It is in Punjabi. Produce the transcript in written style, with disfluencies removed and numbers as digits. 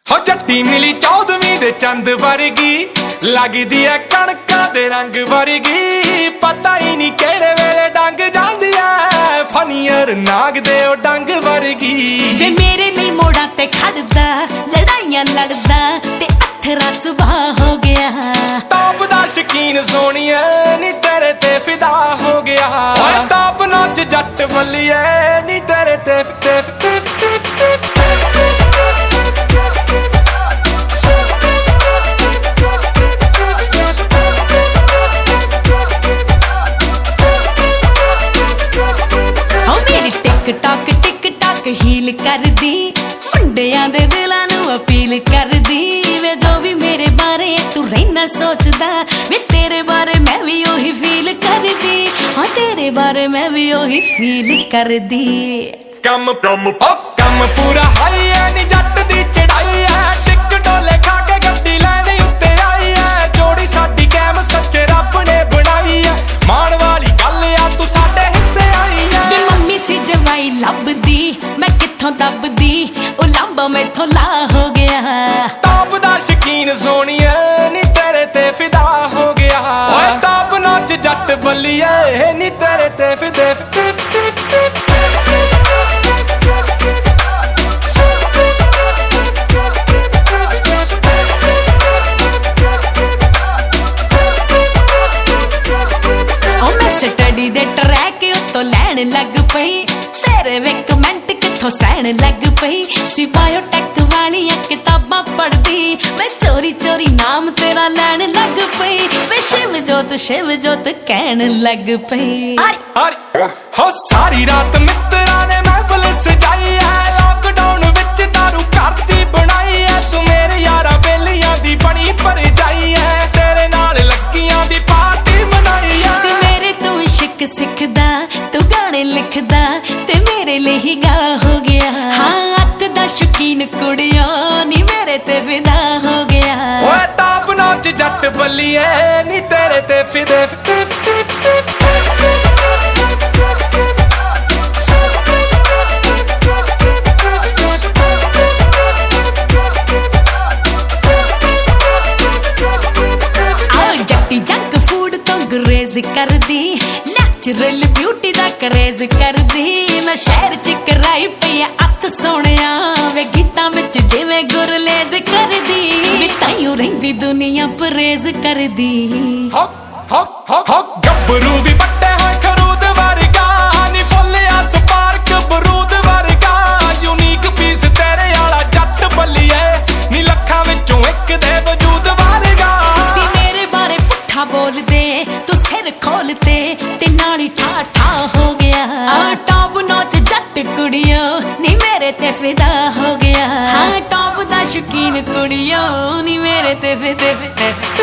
ਹੋ ਜੱਟੀ ਮਿਲੀ 14ਵੀਂ ਦੇ ਚੰਦ ਵਰਗੀ, ਲੱਗਦੀ ਐ ਕਣਕਾਂ ਦੇ ਰੰਗ ਵਰਗੀ। ਪਤਾ ਹੀ ਨਹੀਂ ਕਿਹੜੇ ਵੇਲੇ ਡੰਗ ਜਾਂਦੀ ਐ, ਫਨੀਅਰ ਨਾਗ ਦੇ ਉਹ ਡੰਗ ਵਰਗੀ। ਵੇ ਮੇਰੇ ਲਈ ਮੋੜਾਂ ਤੇ ਖੜਦਾ, ਲੜਾਈਆਂ ਲੜਦਾ ਤੇ ਅਥਰਾ ਸੁਭਾਅ ਹੋ ਗਿਆ। ਟੌਪ ਦਾ ਸ਼ਕੀਨ ਸੋਹਣੀਏ ਨੀ ਤੇਰੇ ਤੇ ਫਿਦਾ ਹੋ ਗਿਆ। ਓਏ ਟੌਪ ਨੌਚ ਜੱਟ ਬੱਲੀਏ ਨੀ ਤੇਰੇ ਤੇ ਟਿਕ ਟਾਕ ਹੀਲ ਕਰਦੀ, ਮੁੰਡਿਆਂ ਦੇ ਦਿਲਾਂ ਨੂੰ ਅਪੀਲ ਕਰਦੀ। ਵੇ ਜੋ ਵੀ ਮੇਰੇ ਬਾਰੇ ਤੂੰ ਰਹਿਣਾ ਸੋਚਦਾ, ਵੇ ਤੇਰੇ ਬਾਰੇ ਮੈਂ ਵੀ ਉਹੀ ਫੀਲ ਕਰਦੀ। ਹਾਂ ਤੇਰੇ ਬਾਰੇ ਮੈਂ ਵੀ ਉਹੀ ਫੀਲ ਕਰਦੀ। ਕੰਮ ਪੂਰਾ ਹਾਈ ਐ ਨੀ ਜੱਟ ਦੀ ਚੜਾਈ ਐ, ਟਿਕ ਡੋਲੇ ਖਾ ਕੇ ਗੱਡੀ ਲੈਣੀ ਉੱਤੇ ਆਈ ਐ। ਜੋੜੀ ਸਾਡੀ ਕੈਮ ਸੱਚੇ ਰੱਬ ਨੇ ਬਣਾਈ ਐ, ਮਾਣ ਵਾਲੀ ਗੱਲ ਆ ਤੂੰ ਸਾਡੇ ਹਿੱਸੇ ਆਈ ਐ। ਵੇ ਮੰਮੀ ਸੀ ਜਵਾਈ ਲੱਭਦੀ, ਮੈਂ ਕਿੱਥੋਂ ਦੱਬਦੀ, ਉਹ ਲਾਂਬਾ ਮੈਥੋਂ ਲਾ ਹੋ ਗਿਆ। ਟੌਪ ਦਾ ਸ਼ਕੀਨ ਸੋਹਣੀਏ ਨੀ ਤੇਰੇ ਤੇ ਫਿਦਾ ਹੋ ਗਿਆ। ਓਏ ਟੌਪ ਨੌਚ ਜੱਟ ਬੱਲੀਏ ਨੀ ਤੇਰੇ ਤੇ ਫਿਦੇ। ਸਟੱਡੀ ਦੇ ਟਰੈਕ ਉੱਤੋਂ ਲੈਣ ਲੱਗ ਪਈ, ਤੇਰੇ ਵੇ ਕਮੈਂਟ ਕਿੱਥੋਂ ਸਹਿਣ ਲੱਗ ਪਈ। ਸੀ ਬਾਇਓਟੈਕ ਵਾਲੀਆਂ ਕਿਤਾਬਾਂ ਪੜ੍ਹਦੀ, ਮੈਂ ਚੋਰੀ ਚੋਰੀ ਨਾਮ ਤੇਰਾ ਲੈਣ ਲੱਗ ਪਈ। ਵੇ ਸ਼ਿਵ ਜੋਤ ਕਹਿਣ ਲੱਗ ਪਈ। ਹੋ ਸਾਰੀ ਰਾਤ ਮਿੱਤਰਾਂ ਨੇ ਮਹਿਫਲ ਸਜਾਈ ਐ, ਲਾਕਡਾਊਨ ਵਿੱਚ ਦਾਰੂ ਕਰਦੀ ਬਣਾਈ ਐ। ਤੂੰ ਮੇਰੇ ਯਾਰਾਂ ਬੇਲੀਆਂ ਦੀ ਬਣੀ ਭਰਜਾਈ ਐ, ਤੇਰੇ ਨਾਲ ਲੱਗੀਆਂ ਦੀ ਪਾਰਟੀ ਮਨਾਈ ਐ। ਸੀ ਮੇਰੇ ਤੋਂ ਇਸ਼ਕ ਸਿੱਖਦਾ, ਤੂੰ ਗਾਣੇ ਲਿਖਦਾ ਤੇ ਮੇਰੇ ਲਈ ਹੀ ਗਾ ਹੋ ਗਿਆ। ਹਾਂ ਅੱਤ ਦਾ ਸ਼ੌਕੀਨ ਕੁੜੀਓ ਨੀ ਮੇਰੇ ਤੇ ਫਿਦਾ ਹੋ ਗਿਆ। ਓਏ ਟੌਪ ਨੌਚ ਜੱਟ ਬੱਲੀਏ ਨੀ ਤੇਰੇ ਤੇ ਫਿਦੇ। ਜੰਕ ਫੂਡ ਤੋਂ ਗਰੇਜ਼ ਕਰਦੀ, ਨੈਚੁਰਲ ਬਿਊਟੀ ਦਾ ਕਰੇਜ਼ ਕਰਦੀ। ਮੈਂ ਸ਼ਹਿਰ ਚ ਕਰਾਈ ਪਈ ਅੱਤ ਸੋਹਣਿਆ, ਵੇ ਗੀਤਾਂ ਵਿੱਚ ਜਿਵੇਂ ਗੁਰਲੇਜ਼ ਕਰਦੀ। ਵੀ ਤਾਈਓ ਰਹਿੰਦੀ ਦੁਨੀਆ ਪਰੇਜ਼ ਕਰਦੀ। ਗੱਭਰੂ ਵੀ ਵੱਡੇ ਹੋਏ ਖਰੂਦ ਵਰਗਾ, ਨੀ ਬੋਲਿਆ ਸਪਾਰਕ ਬਰੂਦ ਵਰਗਾ। ਯੂਨੀਕ ਪੀਸ ਤੇਰੇ ਵਾਲਾ ਜੱਟ ਬੱਲੀਏ ਨੀ ਲੱਖਾਂ ਵਿੱਚੋਂ ਇੱਕ ਦੇ ਵਜੂਦ ਵਰਗਾ। ਸੀ ਮੇਰੇ ਬਾਰੇ ਪੁੱਠਾ ਬੋਲਦੇ, ਤੂੰ ਸਿਰ ਖੋਲਤੇ ਤੇ ਨਾਲ ਹੀ ਠਾ ਹੋ ਗਿਆ। ਆ ਟੌਪ ਨੌਚ ਜੱਟ ਕੁੜੀਓ ਨੀ ਮੇਰੇ ਤੇ ਫਿਦਾ ਹੋ ਗਿਆ। ਹਾਂ ਟੌਪ ਦਾ ਸ਼ੌਕੀਨ ਕੁੜੀਓ ਨੀ ਮੇਰੇ ਤੇ ਫਿਦੇ।